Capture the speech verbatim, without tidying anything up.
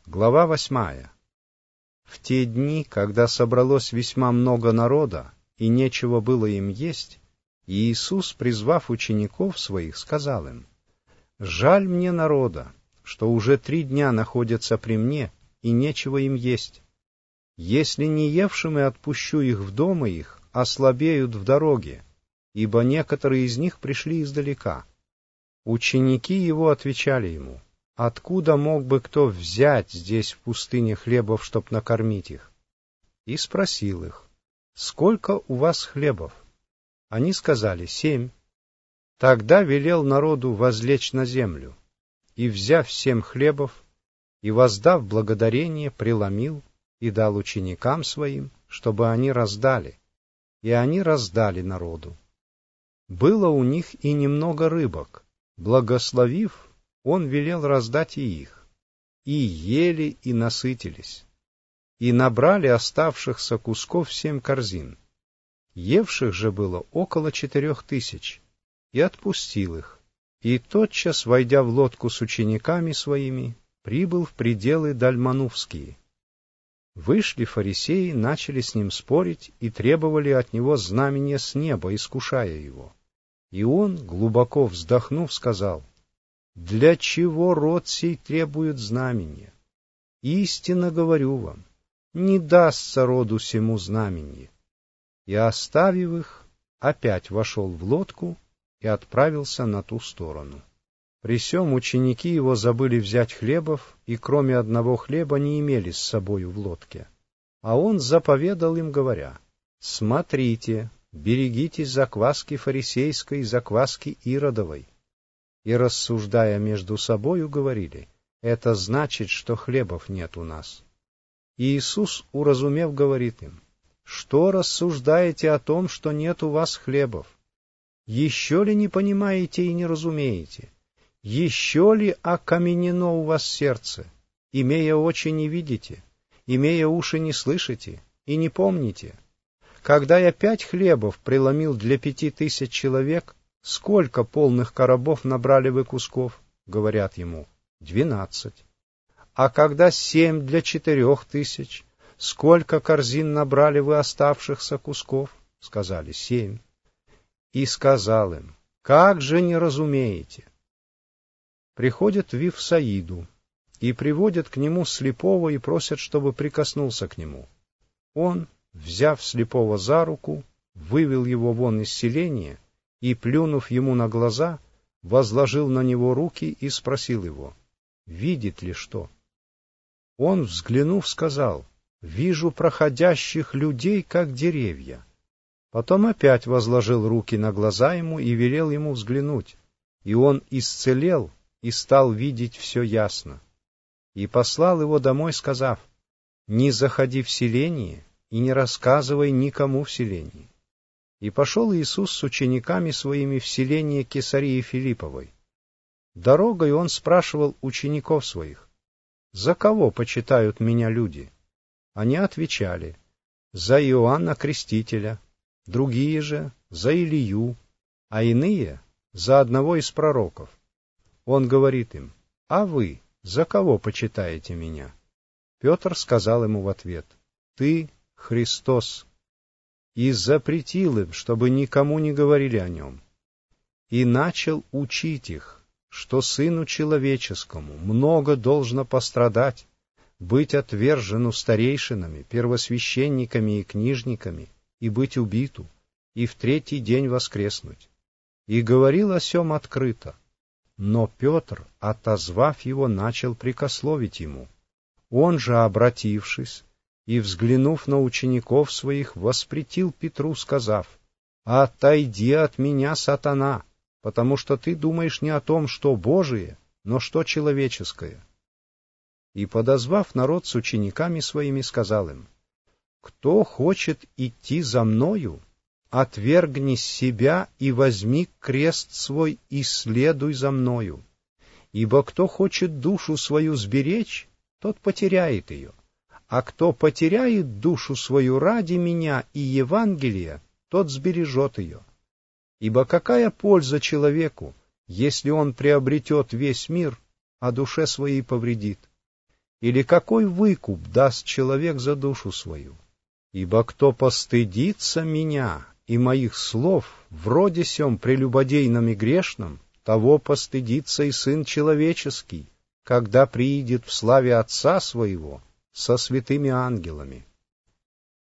Глава восьмая. В те дни, когда собралось весьма много народа, и нечего было им есть, Иисус, призвав учеников своих, сказал им: «Жаль мне народа, что уже три дня находятся при мне, и нечего им есть. Если не евшим и отпущу их в дома их, ослабеют в дороге, ибо некоторые из них пришли издалека». Ученики его отвечали ему: «Откуда мог бы кто взять здесь в пустыне хлебов, чтоб накормить их?» И спросил их: «Сколько у вас хлебов?» Они сказали: «Семь». Тогда велел народу возлечь на землю, и, взяв семь хлебов, и воздав благодарение, преломил и дал ученикам своим, чтобы они раздали, и они раздали народу. Было у них и немного рыбок. Благословив, он велел раздать и их, и ели, и насытились, и набрали оставшихся кусков семь корзин. Евших же было около четырех тысяч, и отпустил их, и тотчас, войдя в лодку с учениками своими, прибыл в пределы Дальманувские. Вышли фарисеи, начали с ним спорить и требовали от него знамения с неба, искушая его. И он, глубоко вздохнув, сказал: «Для чего род сей требует знамения? Истинно говорю вам, не дастся роду сему знамение». И, оставив их, опять вошел в лодку и отправился на ту сторону. При сем ученики его забыли взять хлебов, и кроме одного хлеба не имели с собою в лодке. А он заповедал им, говоря: «Смотрите, берегитесь закваски фарисейской и закваски Иродовой». И, рассуждая между собою, говорили: «Это значит, что хлебов нет у нас». И Иисус, уразумев, говорит им: «Что рассуждаете о том, что нет у вас хлебов? Еще ли не понимаете и не разумеете? Еще ли окаменено у вас сердце? Имея очи не видите, имея уши не слышите и не помните? Когда я пять хлебов преломил для пяти тысяч человек, сколько полных коробов набрали вы кусков?» Говорят ему: «Двенадцать». А когда семь для четырех тысяч, сколько корзин набрали вы оставшихся кусков? Сказали: «Семь». И сказал им: «Как же не разумеете?» Приходят в Вифсаиду и приводят к нему слепого и просят, чтобы прикоснулся к нему. Он, взяв слепого за руку, вывел его вон из селения и, плюнув ему на глаза, возложил на него руки и спросил его: «Видит ли что?» Он, взглянув, сказал: «Вижу проходящих людей, как деревья». Потом опять возложил руки на глаза ему и велел ему взглянуть, и он исцелел и стал видеть все ясно. И послал его домой, сказав: «Не заходи в селение и не рассказывай никому в селении». И пошел Иисус с учениками своими в селение Кесарии Филипповой. Дорогой он спрашивал учеников своих: «За кого почитают меня люди?» Они отвечали: «За Иоанна Крестителя, другие же за Илию, а иные за одного из пророков». Он говорит им: «А вы за кого почитаете меня?» Петр сказал ему в ответ: «Ты Христос». И запретил им, чтобы никому не говорили о нем. И начал учить их, что Сыну Человеческому много должно пострадать, быть отвержену старейшинами, первосвященниками и книжниками, и быть убиту, и в третий день воскреснуть. И говорил о сем открыто. Но Петр, отозвав его, начал прикословить ему. Он же, обратившись и взглянув на учеников своих, воспретил Петру, сказав: «Отойди от меня, сатана, потому что ты думаешь не о том, что Божие, но что человеческое». И, подозвав народ с учениками своими, сказал им: «Кто хочет идти за мною, отвергни себя и возьми крест свой и следуй за мною. Ибо кто хочет душу свою сберечь, тот потеряет ее, а кто потеряет душу свою ради меня и Евангелия, тот сбережет ее. Ибо какая польза человеку, если он приобретет весь мир, а душе своей повредит? Или какой выкуп даст человек за душу свою? Ибо кто постыдится меня и моих слов, вроде сем прелюбодейном и грешном, того постыдится и Сын Человеческий, когда приидет в славе Отца Своего со святыми ангелами.